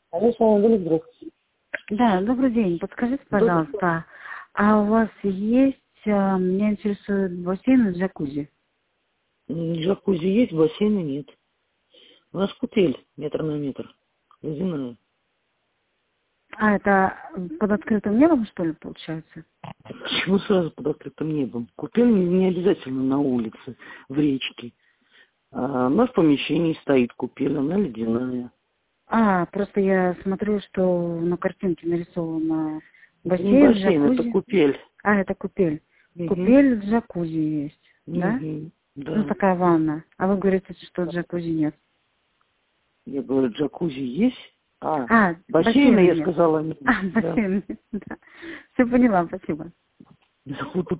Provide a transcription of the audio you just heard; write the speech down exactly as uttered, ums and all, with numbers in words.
Алло, салам алейкум, здравствуйте. Да, добрый день. Подскажите, пожалуйста, а у вас есть, а, меня интересует бассейн и джакузи? М, Джакузи есть, бассейна нет. У нас купель метр на метр. Ледяная. А, это под открытым небом, что ли, получается? Почему сразу под открытым небом? Купель не, не обязательно на улице, в речке. А у нас в помещении стоит купель, она ледяная. А, просто я смотрю, что на картинке нарисовано Это не бассейн, бассейн, это джакузи. купель. А, это купель. Угу. Купель, джакузи есть, да? Угу. Ну, Да. такая ванна. А вы говорите, что джакузи нет. Я говорю, джакузи есть? А, А, бассейна, бассейна я нет. сказала, нет. А, Да. бассейн нет, да. Все поняла, спасибо.